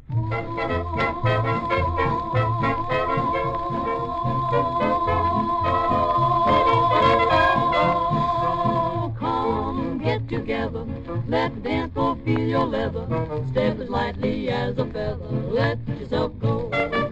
Oh, come get together, let the dance floor feel your leather. Step as lightly as a feather, let yourself go.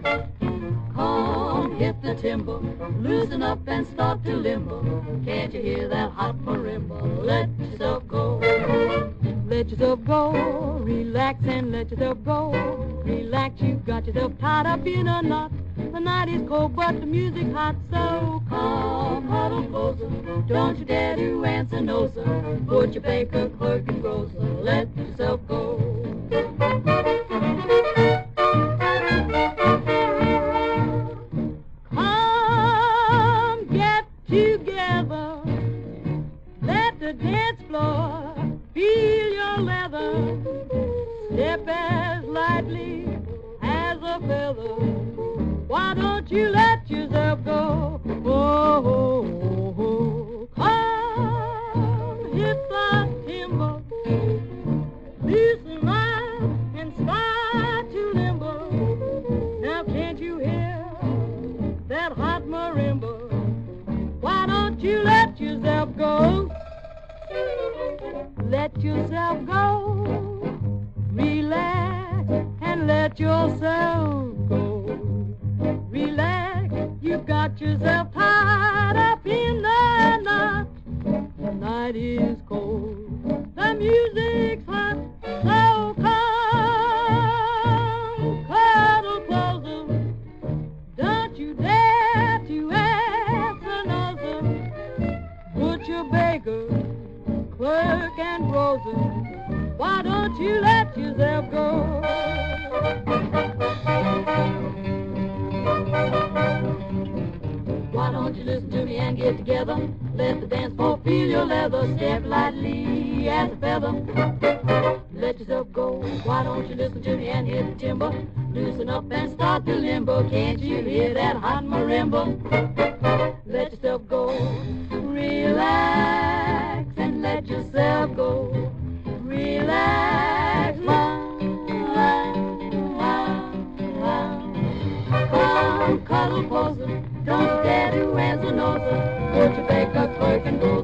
Come hit the timber, loosen up and start to limber. Can't you hear that hot marimba? Let yourself go. Let yourself go, relax and let yourself go. Relax, you got yourself tied up in a knot. The night is cold, but the music hot, so come huddle closer. Don't you dare to answer no, sir. Put your baker, clerk, and grocer. Let yourself go. Come get together. Let the dance floor feel your leather. Step as lightly as a feather. Why don't you let yourself go? Oh, oh, oh, oh. Come hit the timber. Loosen up and start to limber. Now can't you hear that hot marimba? Why don't you let yourself go? Let yourself go. Relax and let yourself go. Relax, you've got yourself tied up in the knot. The night is cold, the music's hot, so come cuddle closer. Don't you dare to ask another. Put your baker, clerk, and grocer. Why don't you let yourself go? Why don't you listen to me and get together? Let the dance floor feel your leather. Step lightly as a feather. Let yourself go. Why don't you listen to me and hit the timber? Loosen up and start to limber. Can't you hear that hot marimba? Let yourself go. Relax and let yourself go. Relax. Come cuddle closer. Don't you dare to answer no, sir. Put your baker, clerk, and go.